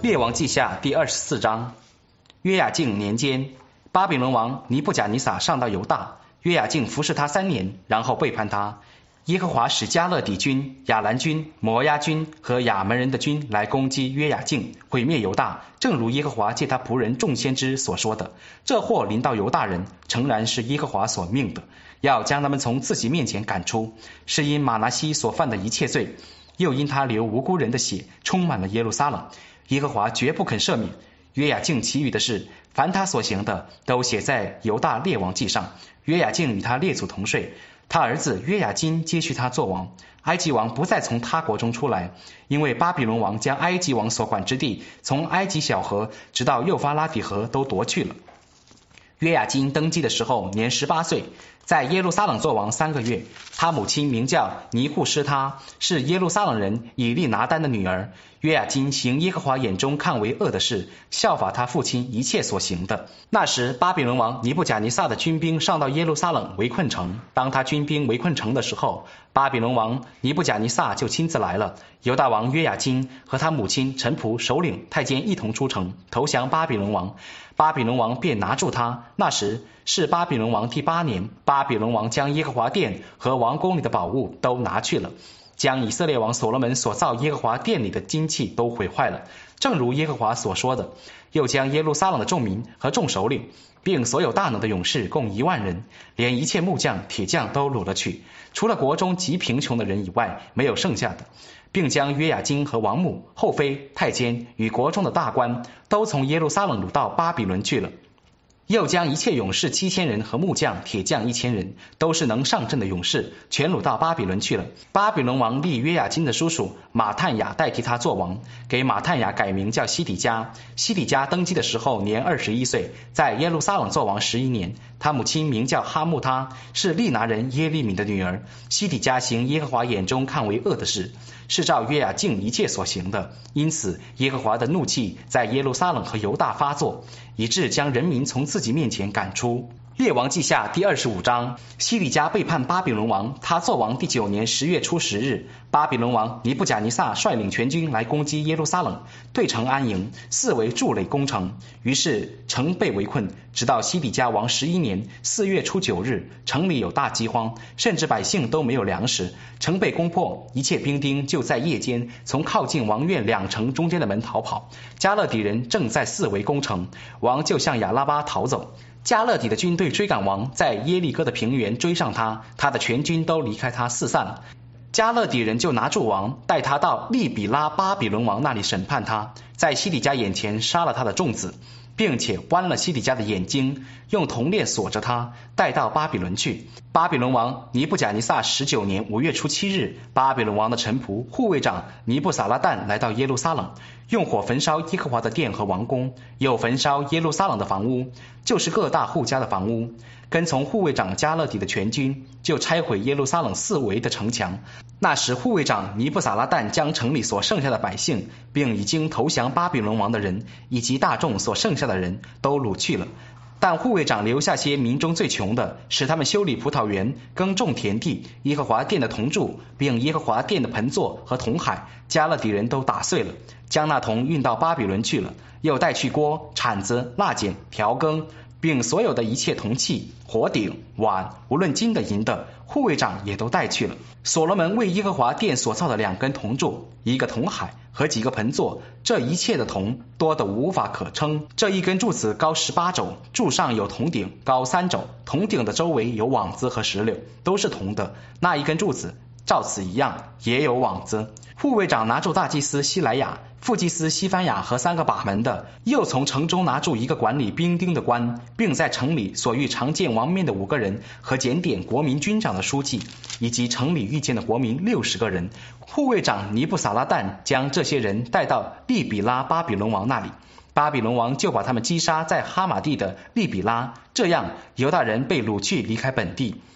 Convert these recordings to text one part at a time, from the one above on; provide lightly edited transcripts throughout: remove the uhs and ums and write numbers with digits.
列王记下第24章。约雅敬年间，巴比伦王尼布甲尼撒上到犹大，约雅敬服侍他3年，然后背叛他。耶和华使迦勒底军、亚兰军、摩押军和亚门人的军来攻击约雅敬，毁灭犹大，正如耶和华借他仆人众先知所说的。这祸临到犹大人，诚然是耶和华所命的，要将他们从自己面前赶出，是因马拿西所犯的一切罪，又因他流无辜人的血，充满了耶路撒冷，耶和华绝不肯赦免。约雅敬其余的事，凡他所行的，都写在犹大列王记上。约雅敬与他列祖同睡，他儿子约雅金接续他作王。埃及王不再从他国中出来，因为巴比伦王将埃及王所管之地，从埃及小河直到幼发拉底河都夺去了。约雅金登基的时候年18岁，在耶路撒冷作王3个月。他母亲名叫尼户施他，是耶路撒冷人以利拿丹的女儿。约雅金行耶和华眼中看为恶的事，效法他父亲一切所行的。那时巴比伦王尼布甲尼撒的军兵上到耶路撒冷围困城，当他军兵围困城的时候，巴比伦王尼布甲尼撒就亲自来了。犹大王约雅金和他母亲、臣仆、首领、太监一同出城投降巴比伦王。巴比伦王便拿住他。那时是巴比伦王第8年，巴比伦王将耶和华殿和王宫里的宝物都拿去了，将以色列王所罗门所造耶和华殿里的金器都毁坏了，正如耶和华所说的。又将耶路撒冷的众民和众首领，并所有大能的勇士共1万人，连一切木匠、铁匠都掳了去，除了国中极贫穷的人以外，没有剩下的。并将约雅金和王母、后妃、太监与国中的大官都从耶路撒冷掳到巴比伦去了。又将一切勇士7000人和木匠、铁匠1000人，都是能上阵的勇士，全掳到巴比伦去了。巴比伦王立约雅金的叔叔马探雅代替他做王，给马探雅改名叫西底家。西底家登基的时候年21岁，在耶路撒冷做王11年。他母亲名叫哈木他，是利拿人耶利敏的女儿。西底家行耶和华眼中看为恶的事，是照约雅敬一切所行的，因此耶和华的怒气在耶路撒冷和犹大发作，以致将人民从自己面前赶出。列王记下第25章。西底家背叛巴比伦王，他作王第9年10月初10日，巴比伦王尼布甲尼撒率领全军来攻击耶路撒冷，对城安营，四围筑垒攻城。于是城被围困，直到西底家王11年4月初9日，城里有大饥荒，甚至百姓都没有粮食。城被攻破，一切兵丁就在夜间从靠近王院2城中间的门逃跑。迦勒底人正在四围攻城，王就向亚拉巴逃走。迦勒底的军队追赶王，在耶利哥的平原追上他，他的全军都离开他四散了。迦勒底人就拿住王，带他到利比拉巴比伦王那里审判他，在西底家眼前杀了他的众子，并且剜了西底家的眼睛，用铜链锁着他，带到巴比伦去。巴比伦王尼布甲尼撒19年5月初7日，巴比伦王的臣仆、护卫长尼布撒拉旦来到耶路撒冷，用火焚烧耶和华的殿和王宫，又焚烧耶路撒冷的房屋，就是各大户家的房屋。跟从护卫长迦勒底的全军，就拆毁耶路撒冷四围的城墙。那时护卫长尼布撒拉旦将城里所剩下的百姓，并已经投降巴比伦王的人，以及大众所剩下的人都掳去了。但护卫长留下些民中最穷的，使他们修理葡萄园、耕种田地，耶和华殿的铜柱，并耶和华殿的盆座和铜海，迦勒底人都打碎了，将那铜运到巴比伦去了。又带去锅、铲子、蜡剪、调羹，并所有的一切铜器、火鼎、碗，无论金的银的，护卫长也都带去了。所罗门为耶和华殿所造的2根铜柱、1个铜海和几个盆座，这一切的铜多得无法可称。这一根柱子高18肘，柱上有铜鼎，高3肘，铜鼎的周围有网子和石榴，都是铜的。那一根柱子照此一样，也有网子。护卫长拿住大祭司西莱亚、副祭司西番雅和3个把门的，又从城中拿住1个管理兵丁的官，并在城里所遇常见王面的5个人，和检点国民军长的书记，以及城里遇见的国民60个人。护卫长尼布撒拉旦将这些人带到利比拉巴比伦王那里，巴比伦王就把他们击杀在哈马地的利比拉，这样犹大人被掳去离开本地。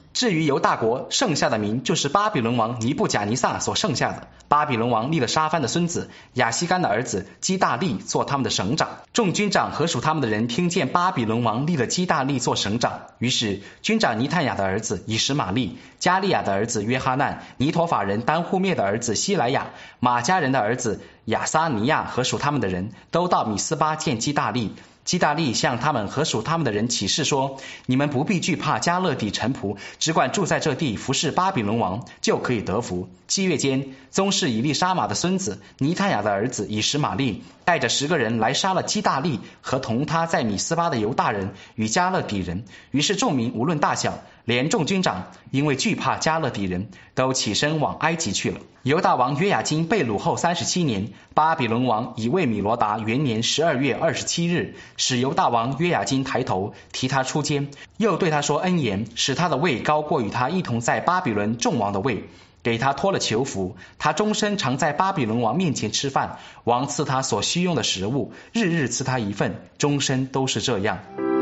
至于犹大国剩下的民，就是巴比伦王尼布甲尼撒所剩下的。巴比伦王立了沙番的孙子亚西干的儿子基大利做他们的省长。众军长和属他们的人听见巴比伦王立了基大利做省长，于是军长尼探雅的儿子以实玛利、加利亚的儿子约哈难、尼陀法人丹户灭的儿子希莱亚、马加人的儿子亚撒尼亚和属他们的人都到米斯巴见基大利。基大利向他们和属他们的人起誓说，你们不必惧怕加勒底臣仆，只管住在这地服侍巴比伦王，就可以得福。7月间，宗室以利沙玛的孙子尼探雅的儿子以实玛利带着10个人来杀了基大利和同他在米斯巴的犹大人与加勒底人。于是众民无论大小，连众军长因为惧怕加勒底人，都起身往埃及去了。犹大王约雅斤被掳后37年，巴比伦王以为米罗达元年12月27日，使犹大王约雅斤抬头，提他出监，又对他说恩言，使他的位高过与他一同在巴比伦众王的位，给他脱了囚服，他终身常在巴比伦王面前吃饭，王赐他所需用的食物，日日赐他一份，终身都是这样。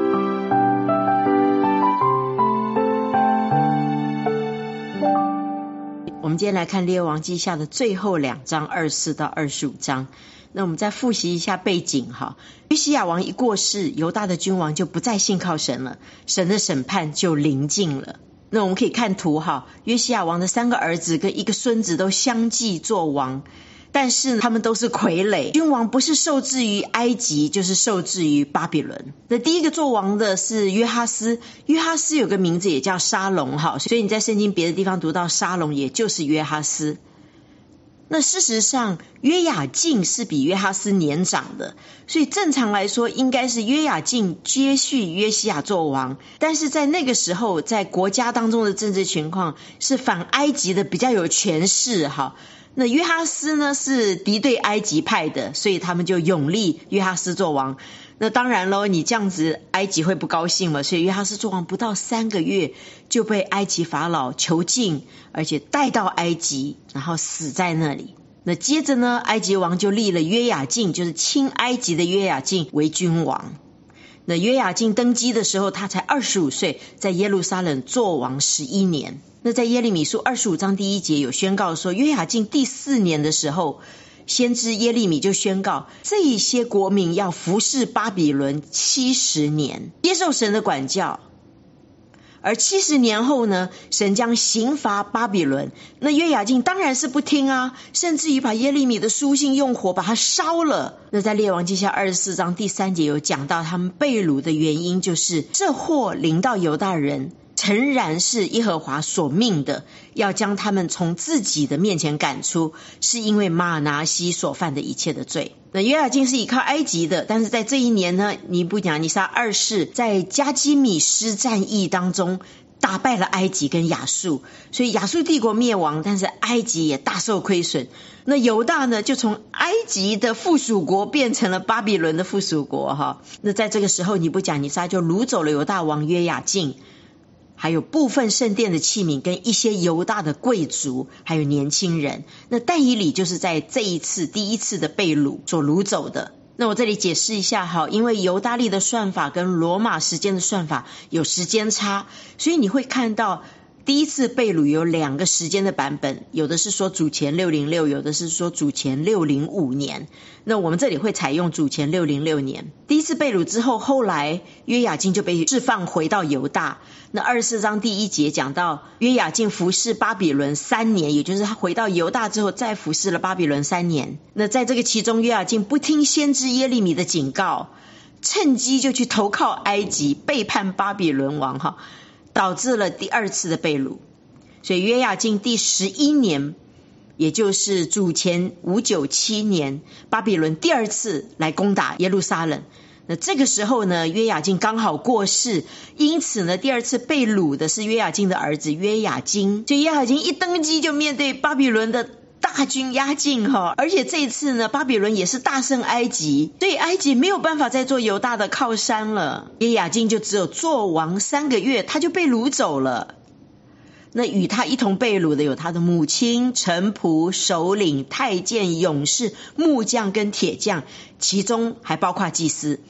我们今天来看列王记下的最后2章24到25章。那我们再复习一下背景哈。约西亚王一过世，犹大的君王就不再信靠神了，神的审判就临近了。那我们可以看图哈，约西亚王的3个儿子跟1个孙子都相继做王，但是他们都是傀儡。君王不是受制于埃及，就是受制于巴比伦。那第一个做王的是约哈斯，约哈斯有个名字也叫沙龙哈，所以你在圣经别的地方读到沙龙，也就是约哈斯。那事实上约雅敬是比约哈斯年长的，所以正常来说应该是约雅敬接续约西亚做王，但是在那个时候在国家当中的政治情况是反埃及的比较有权势哈。那约哈斯呢是敌对埃及派的，所以他们就拥立约哈斯做王。那当然咯，你这样子埃及会不高兴嘛，所以约哈斯做王不到3个月就被埃及法老囚禁，而且带到埃及，然后死在那里。那接着呢，埃及王就立了约雅敬，就是亲埃及的约雅敬为君王。那约雅敬登基的时候他才25岁，在耶路撒冷做王11年。那在耶利米书25章第1节有宣告说，约雅敬第4年的时候，先知耶利米就宣告，这一些国民要服侍巴比伦70年，接受神的管教。而70年后呢，神将刑罚巴比伦。那约雅敬当然是不听啊，甚至于把耶利米的书信用火把它烧了。那在列王记下24章第3节有讲到他们被掳的原因，就是这祸临到犹大人，诚然是耶和华所命的，要将他们从自己的面前赶出，是因为马拿西所犯的一切的罪。那约雅敬是依靠埃及的，但是在这一年呢，尼布甲尼撒2世在加基米施战役当中打败了埃及跟亚述，所以亚述帝国灭亡，但是埃及也大受亏损。那犹大呢，就从埃及的附属国变成了巴比伦的附属国哈。那在这个时候，尼布甲尼撒就掳走了犹大王约雅敬，还有部分圣殿的器皿跟一些犹大的贵族还有年轻人。那但以理就是在这一次第一次的被掳所掳走的。那我这里解释一下哈，因为犹大历的算法跟罗马时间的算法有时间差，所以你会看到第一次被掳有2个时间的版本，有的是说主前606，有的是说主前605年。那我们这里会采用主前606年。第一次被掳之后，后来约雅敬就被释放回到犹大。那24章第1节讲到约雅敬服侍巴比伦3年，也就是他回到犹大之后再服侍了巴比伦3年。那在这个其中，约雅敬不听先知耶利米的警告，趁机就去投靠埃及，背叛巴比伦王哈，导致了第2次的被掳。所以约雅敬第11年，也就是主前597年，巴比伦第2次来攻打耶路撒冷。那这个时候呢，约雅敬刚好过世，因此呢，第2次被掳的是约雅敬的儿子约雅斤。所以约雅斤一登基就面对巴比伦的大军压境哈，而且这一次呢，巴比伦也是大胜埃及，所以埃及没有办法再做犹大的靠山了。约雅斤就只有做王3个月，他就被掳走了。那与他一同被掳的有他的母亲、臣仆、首领、太监、勇士、木匠跟铁匠，其中还包括祭司。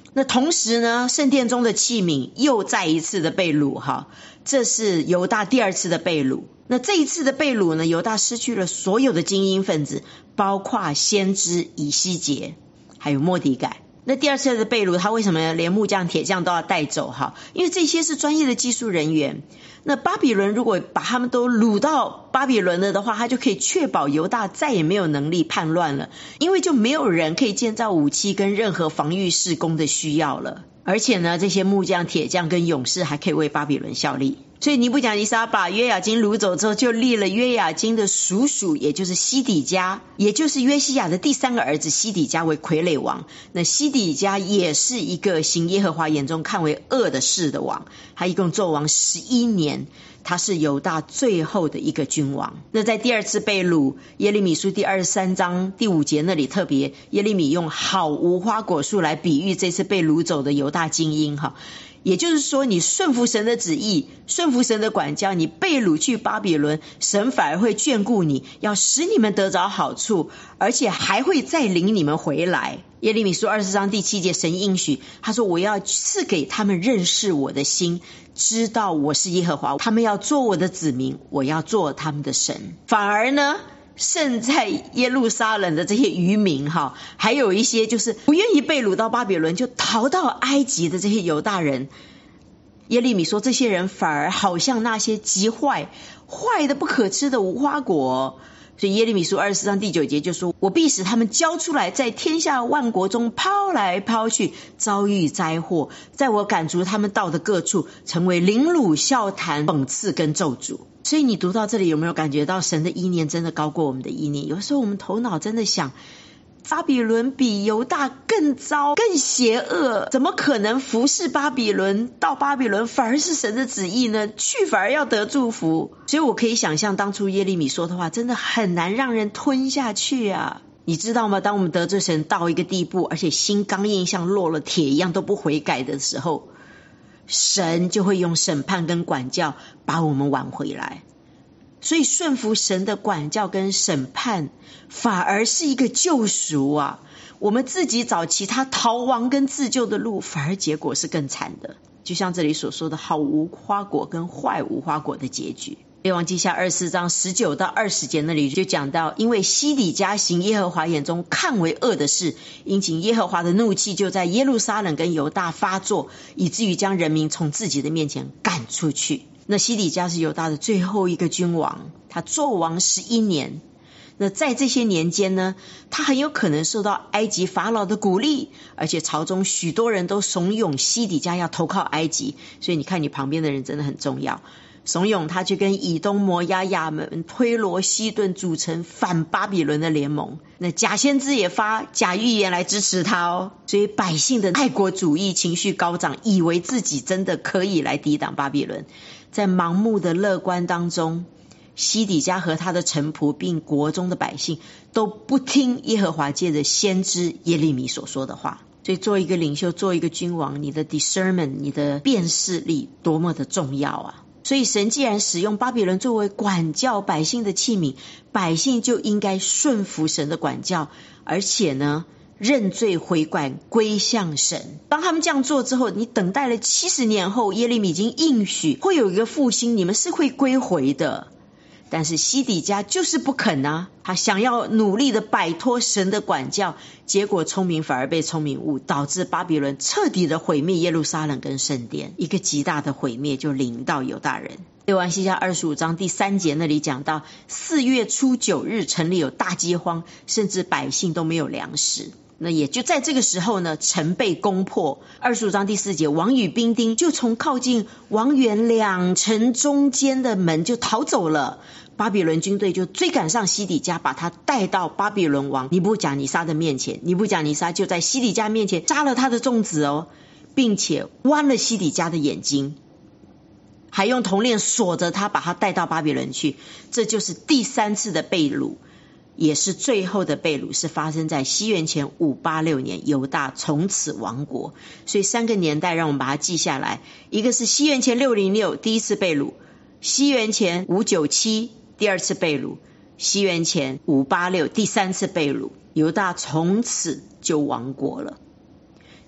那同时呢，圣殿中的器皿又再一次的被掳哈，这是犹大第二次的被掳。那这一次的被掳呢，犹大失去了所有的精英分子，包括先知以西结还有末底改。那第二次的被掳，他为什么连木匠铁匠都要带走哈？因为这些是专业的技术人员。那巴比伦如果把他们都掳到巴比伦了的话，他就可以确保犹大再也没有能力叛乱了，因为就没有人可以建造武器跟任何防御事工的需要了。而且呢，这些木匠铁匠跟勇士还可以为巴比伦效力。所以尼布甲尼撒把约雅斤掳走之后，就立了约雅斤的叔叔，也就是西底家，也就是约西亚的第三个儿子西底家为傀儡王。那西底家也是一个行耶和华眼中看为恶的事的王，他一共做王11年，他是犹大最后的一个君王。那在第二次被掳，耶利米书第23章第5节那里特别，耶利米用好无花果树来比喻这次被掳走的犹大精英哈。也就是说，你顺服神的旨意，顺服神的管教，你被掳去巴比伦，神反而会眷顾你，要使你们得着好处，而且还会再领你们回来。耶利米书24章第7节，神应许他说，我要赐给他们认识我的心，知道我是耶和华，他们要做我的子民，我要做他们的神。反而呢，剩在耶路撒冷的这些渔民哈，还有一些就是不愿意被掳到巴比伦就逃到埃及的这些犹大人，耶利米说这些人反而好像那些极坏的不可吃的无花果。所以耶利米书24章第9节就说，我必使他们交出来，在天下万国中抛来抛去，遭遇灾祸，在我赶逐他们到的各处，成为凌辱笑谈讽刺跟咒诅。所以你读到这里有没有感觉到神的意念真的高过我们的意念？有时候我们头脑真的想，巴比伦比犹大更糟更邪恶，怎么可能服侍巴比伦到巴比伦反而是神的旨意呢？去反而要得祝福。所以我可以想象当初耶利米说的话真的很难让人吞下去啊。你知道吗？当我们得罪神到一个地步，而且心刚硬像落了铁一样都不悔改的时候，神就会用审判跟管教把我们挽回来。所以顺服神的管教跟审判反而是一个救赎啊！我们自己找其他逃亡跟自救的路，反而结果是更惨的。就像这里所说的好无花果跟坏无花果的结局。列王记下24章19到20节那里就讲到，因为西底家行耶和华眼中看为恶的事，因此耶和华的怒气就在耶路撒冷跟犹大发作，以至于将人民从自己的面前赶出去。那西底家是犹大的最后一个君王，他做王11年。那在这些年间呢，他很有可能受到埃及法老的鼓励，而且朝中许多人都怂恿西底家要投靠埃及。所以你看你旁边的人真的很重要，怂恿他去跟以东、摩押、亚门、推罗、西顿组成反巴比伦的联盟。那假先知也发假预言来支持他哦。所以百姓的爱国主义情绪高涨，以为自己真的可以来抵挡巴比伦。在盲目的乐观当中，西底家和他的臣仆并国中的百姓都不听耶和华借着先知耶利米所说的话。所以做一个领袖，做一个君王，你的 discernment， 你的辨识力多么的重要啊！所以神既然使用巴比伦作为管教百姓的器皿，百姓就应该顺服神的管教，而且呢认罪悔改归向神。当他们这样做之后，你等待了70年后，耶利米已经应许会有一个复兴，你们是会归回的。但是西底家就是不肯啊，他想要努力的摆脱神的管教，结果聪明反而被聪明误，导致巴比伦彻底的毁灭耶路撒冷跟圣殿，一个极大的毁灭就临到犹大人。列王记下25章第3节那里讲到，4月初9日城里有大饥荒，甚至百姓都没有粮食。那也就在这个时候呢，城被攻破。25章第4节，王与兵丁就从靠近王园2城中间的门就逃走了。巴比伦军队就追赶上西底家，把他带到巴比伦王尼布甲尼撒的面前。尼布甲尼撒就在西底家面前杀了他的众子哦，并且剜了西底家的眼睛，还用铜链锁着他，把他带到巴比伦去。这就是第3次的被掳，也是最后的被掳，是发生在西元前586年，犹大从此亡国。所以3个年代让我们把它记下来，一个是西元前606第一次被掳，西元前597第二次被掳，西元前586第3次被掳，犹大从此就亡国了。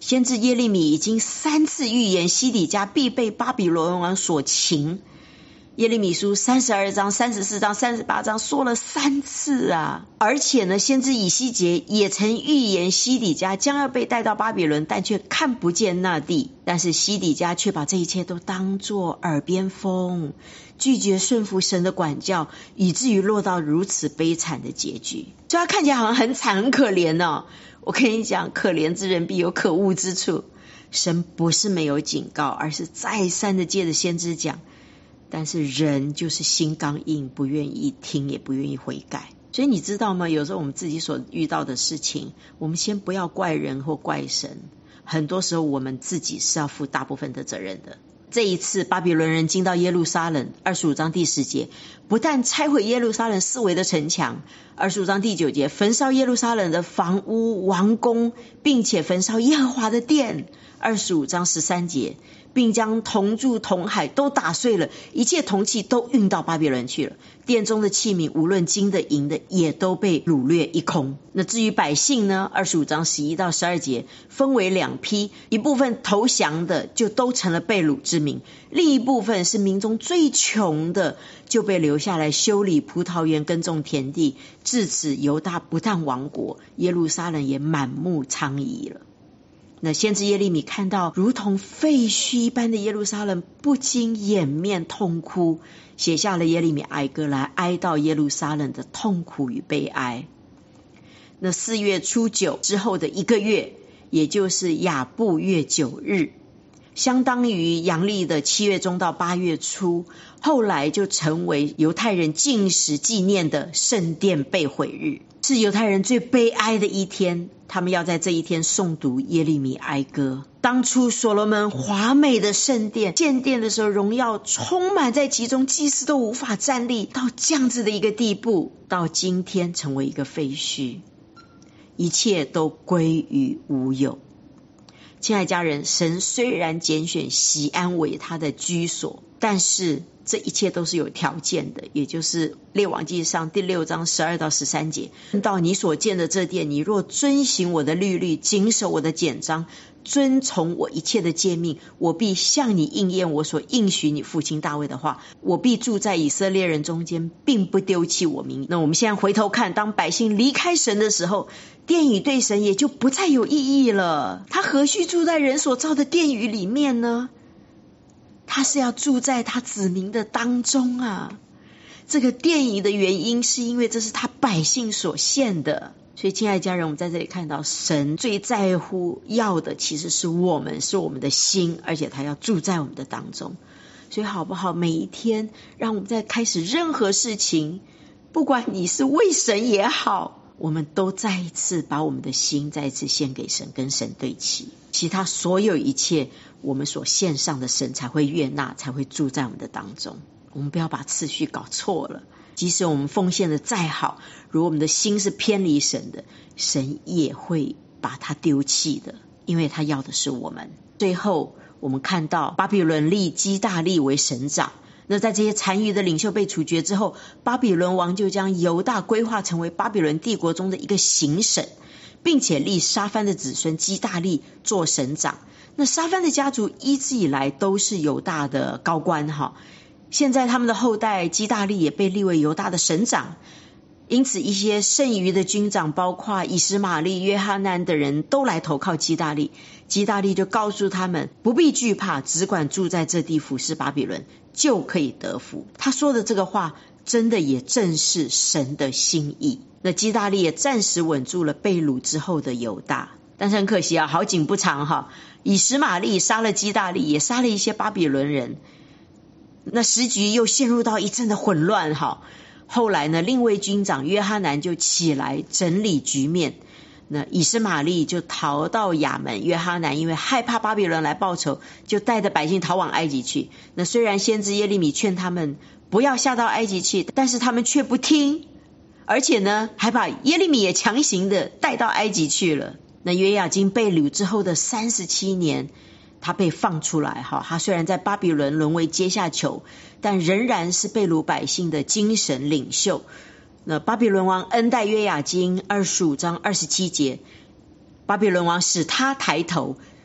先知耶利米已经3次预言西底家必被巴比伦王所擒。耶利米书32章、34章、38章说了3次啊！而且呢，先知以西结也曾预言西底家将要被带到巴比伦，但却看不见那地。但是西底家却把这一切都当作耳边风，拒绝顺服神的管教，以至于落到如此悲惨的结局。所以他看起来好像很惨很可怜哦。我跟你讲，可怜之人必有可恶之处。神不是没有警告，而是再三的借着先知讲，但是人就是心刚硬，不愿意听，也不愿意悔改。所以你知道吗？有时候我们自己所遇到的事情，我们先不要怪人或怪神，很多时候我们自己是要负大部分的责任的。这一次巴比伦人进到耶路撒冷，25章第10节，不但拆毁耶路撒冷4围的城墙，25章第9节，焚烧耶路撒冷的房屋王宫，并且焚烧耶和华的殿，25章13节，并将铜柱铜海都打碎了，一切铜器都运到巴比伦去了，殿中的器皿无论金的银的也都被掳掠一空。那至于百姓呢，25章11到12节分为2批，一部分投降的就都成了被掳之民，另一部分是民中最穷的，就被留下来修理葡萄园耕种田地，至此犹大不但亡国，耶路撒冷也满目疮痍了。那先知耶利米看到如同废墟一般的耶路撒冷，不禁掩面痛哭，写下了耶利米哀歌来哀悼耶路撒冷的痛苦与悲哀。那4月初9之后的1个月，也就是亚布月9日，相当于阳历的7月中到8月初，后来就成为犹太人禁食纪念的圣殿被毁日，是犹太人最悲哀的一天。他们要在这一天诵读耶利米哀歌。当初所罗门华美的圣殿建殿的时候，荣耀充满在其中，祭司都无法站立，到这样子的一个地步，到今天成为一个废墟，一切都归于无有。亲爱家人，神虽然拣选锡安为他的居所，但是这一切都是有条件的，也就是列王记上第6章12到13节，到你所建的这殿，你若遵行我的律例，谨守我的典章，遵从我一切的诫命，我必向你应验我所应许你父亲大卫的话，我必住在以色列人中间，并不丢弃我名。那我们现在回头看，当百姓离开神的时候，殿宇对神也就不再有意义了。他何须住在人所造的殿宇里面呢？他是要住在他子民的当中啊。这个殿宇的原因是因为这是他百姓所献的。所以亲爱的家人，我们在这里看到神最在乎要的其实是我们，是我们的心，而且他要住在我们的当中。所以好不好，每一天让我们在开始任何事情，不管你是为神也好，我们都再一次把我们的心再一次献给神，跟神对齐，其他所有一切我们所献上的，神才会悦纳，才会住在我们的当中。我们不要把次序搞错了，即使我们奉献的再好，如果我们的心是偏离神的，神也会把它丢弃的，因为他要的是我们。最后我们看到巴比伦立基大利为省长，那在这些残余的领袖被处决之后，巴比伦王就将犹大规划成为巴比伦帝国中的一个行省，并且立沙番的子孙基大利做省长。那沙番的家族一直以来都是犹大的高官哈，现在他们的后代基大利也被立为犹大的省长，因此一些剩余的军长，包括以实玛利、约哈难的人都来投靠基大利。基大利就告诉他们不必惧怕，只管住在这地服侍巴比伦，就可以得福。他说的这个话真的也正是神的心意。那基大利也暂时稳住了被掳之后的犹大。但是很可惜啊，好景不长哈，以实玛利杀了基大利，也杀了一些巴比伦人，那时局又陷入到一阵的混乱哈。后来呢，另一位军长约哈难就起来整理局面，那以实玛利就逃到亚门，约哈难因为害怕巴比伦来报仇，就带着百姓逃往埃及去。那虽然先知耶利米劝他们不要下到埃及去，但是他们却不听，而且呢还把耶利米也强行的带到埃及去了。那约雅斤被掳之后的37年，他被放出来，他虽然在巴比伦沦为阶下囚，但仍然是被掳百姓的精神领袖。那巴比伦王恩待约雅斤，25章27节，巴比伦王使他抬头，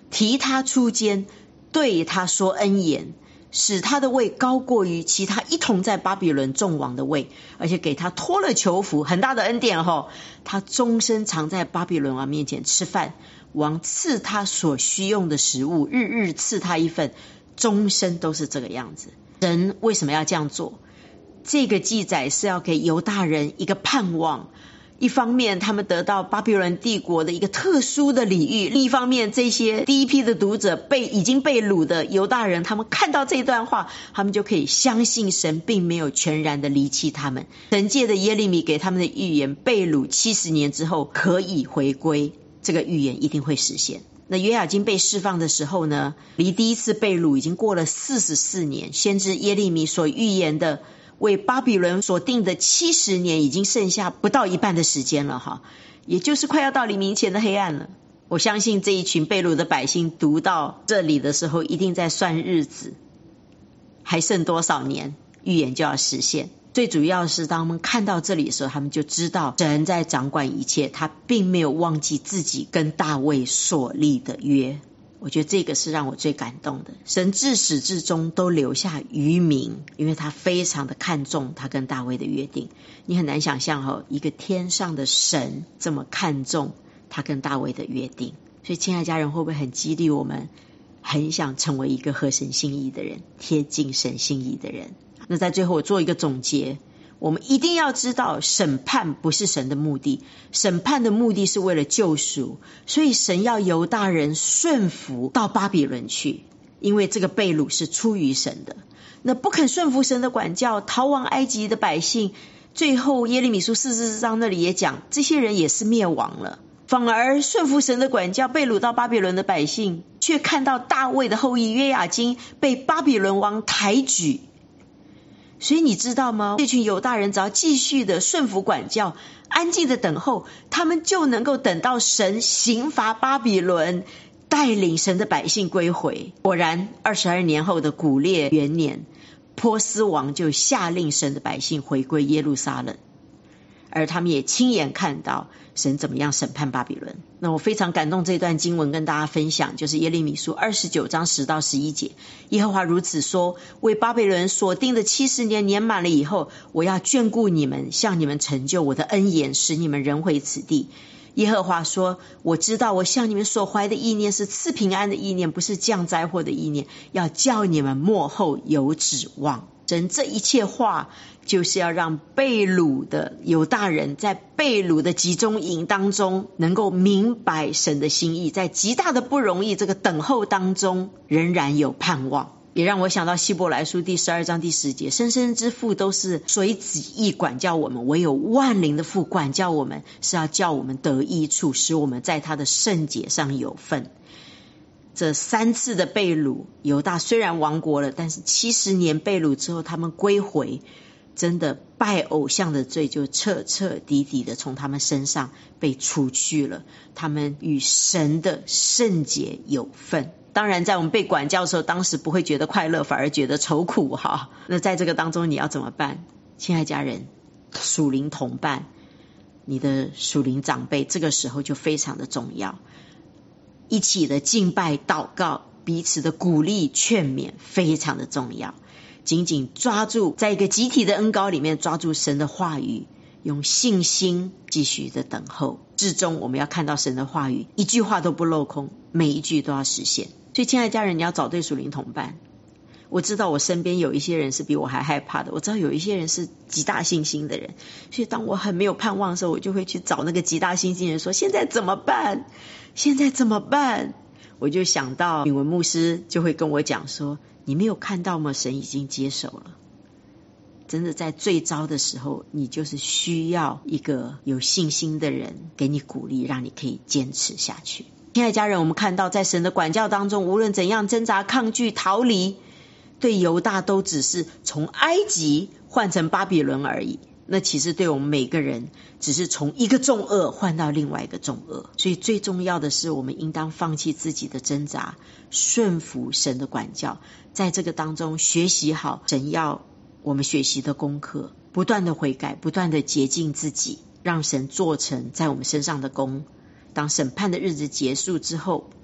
提他出监，对他说恩言，使他的位高过于其他一同在巴比伦众王的位，而且给他脱了囚服，很大的恩典他终身常在巴比伦王面前吃饭，王赐他所需用的食物，日日赐他一份，终身都是这个样子。神为什么要这样做？这个记载是要给犹大人一个盼望，一方面他们得到巴比伦帝国的一个特殊的礼遇，另一方面这些第一批的读者已经被掳的犹大人，他们看到这段话，他们就可以相信神并没有全然的离弃他们。神借的耶利米给他们的预言，被掳70年之后可以回归，这个预言一定会实现。那约雅斤被释放的时候呢，离第一次被掳已经过了44年，先知耶利米所预言的为巴比伦所定的70年已经剩下不到一半的时间了也就是快要到黎明前的黑暗了。我相信这一群被掳的百姓读到这里的时候，一定在算日子，还剩多少年预言就要实现。最主要是当他们看到这里的时候，他们就知道神在掌管一切，他并没有忘记自己跟大卫所立的约。我觉得这个是让我最感动的。神自始至终都留下余民，因为他非常的看重他跟大卫的约定。你很难想象一个天上的神这么看重他跟大卫的约定。所以亲爱家人，会不会很激励我们很想成为一个合神心意的人，贴近神心意的人？那在最后我做一个总结，我们一定要知道审判不是神的目的，审判的目的是为了救赎，所以神要犹大人顺服到巴比伦去，因为这个被掳是出于神的。那不肯顺服神的管教，逃亡埃及的百姓，最后耶利米书44章那里也讲，这些人也是灭亡了。反而顺服神的管教，被掳到巴比伦的百姓，却看到大卫的后裔约雅斤被巴比伦王抬举。所以你知道吗？这群犹大人只要继续的顺服管教，安静的等候，他们就能够等到神刑罚巴比伦，带领神的百姓归回。果然22年后的古列元年，波斯王就下令神的百姓回归耶路撒冷，而他们也亲眼看到神怎么样审判巴比伦。那我非常感动，这段经文跟大家分享，就是耶利米书29章10到11节。耶和华如此说，为巴比伦所定的70年年满了以后，我要眷顾你们，向你们成就我的恩言，使你们人回此地。耶和华说，我知道我向你们所怀的意念是赐平安的意念，不是降灾祸的意念，要叫你们末后有指望。神这一切话就是要让被掳的犹大人在被掳的集中营当中能够明白神的心意，在极大的不容易这个等候当中仍然有盼望。也让我想到希伯来书第12章第10节，生生之父都是随己意管教我们，唯有万灵的父管教我们，是要叫我们得益处，使我们在他的圣洁上有份。这3次的被掳，犹大虽然亡国了，但是70年被掳之后他们归回，真的拜偶像的罪就彻彻底底的从他们身上被除去了，他们与神的圣洁有份。当然在我们被管教的时候，当时不会觉得快乐，反而觉得愁苦那在这个当中你要怎么办？亲爱家人，属灵同伴，你的属灵长辈，这个时候就非常的重要，一起的敬拜祷告，彼此的鼓励劝勉非常的重要。紧紧抓住，在一个集体的恩膏里面抓住神的话语，用信心继续的等候，至终我们要看到神的话语一句话都不漏空，每一句都要实现。所以亲爱的家人，你要找对属灵同伴。我知道我身边有一些人是比我还害怕的，我知道有一些人是极大信心的人，所以当我很没有盼望的时候，我就会去找那个极大信心的人说，现在怎么办？现在怎么办？我就想到允文牧师就会跟我讲说，你没有看到吗？神已经接手了。真的在最糟的时候，你就是需要一个有信心的人给你鼓励，让你可以坚持下去。亲爱的家人，我们看到在神的管教当中，无论怎样挣扎抗拒逃离，对犹大都只是从埃及换成巴比伦而已，那其实对我们每个人只是从一个重恶换到另外一个重恶。所以最重要的是，我们应当放弃自己的挣扎，顺服神的管教，在这个当中学习好神要我们学习的功课，不断的悔改，不断的洁净自己，让神做成在我们身上的功。当审判的日子结束之后，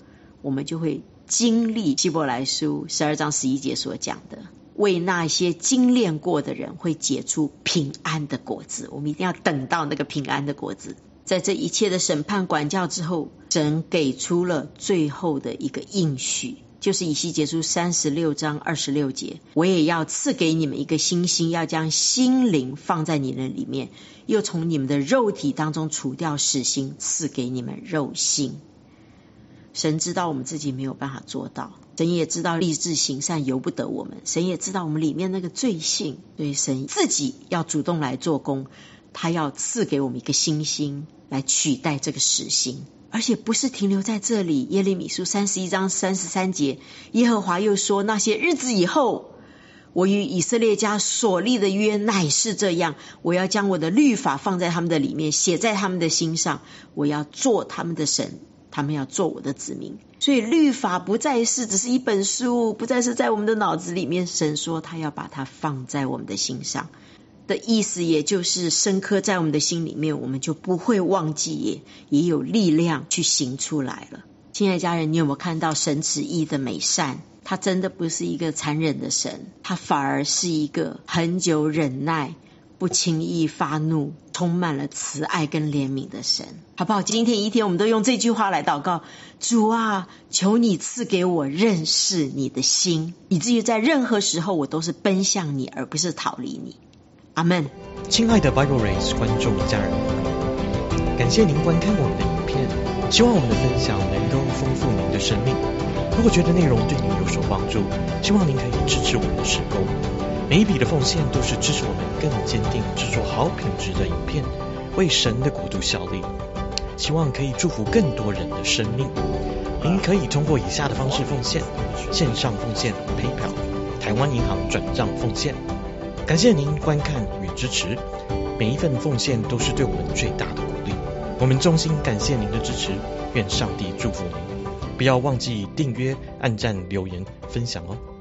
我们就会经历希伯来书12章11节所讲的，为那些精炼过的人会结出平安的果子。我们一定要等到那个平安的果子。在这一切的审判管教之后，神给出了最后的一个应许，就是以西结书36章26节，我也要赐给你们一个新心，要将心灵放在你们里面，又从你们的肉体当中除掉死心，赐给你们肉心。神知道我们自己没有办法做到，神也知道立志行善由不得我们，神也知道我们里面那个罪性，所以神自己要主动来做工，他要赐给我们一个新心来取代这个死心。而且不是停留在这里，耶利米书31章33节，耶和华又说，那些日子以后，我与以色列家所立的约乃是这样，我要将我的律法放在他们的里面，写在他们的心上，我要做他们的神，他们要做我的子民。所以律法不再是只是一本书，不再是在我们的脑子里面，神说他要把它放在我们的心上的意思，也就是深刻在我们的心里面，我们就不会忘记，也有力量去行出来了。亲爱的家人，你有没有看到神旨意的美善？他真的不是一个残忍的神，他反而是一个恒久忍耐，不轻易发怒，充满了慈爱跟怜悯的神，好不好？今天一天我们都用这句话来祷告，主啊，求你赐给我认识你的心，以至于在任何时候我都是奔向你，而不是逃离你。阿们。 亲爱的 Bible Race 观众家人，感谢您观看我们的影片，希望我们的分享能够丰富您的生命。如果觉得内容对您有所帮助，希望您可以支持我们的事工。每一笔的奉献都是支持我们更坚定制作好品质的影片，为神的国度效力，希望可以祝福更多人的生命。您可以通过以下的方式奉献：线上奉献、PayPal、台湾银行转账奉献。感谢您观看与支持，每一份奉献都是对我们最大的鼓励。我们衷心感谢您的支持，愿上帝祝福您。不要忘记订阅、按赞、留言、分享哦。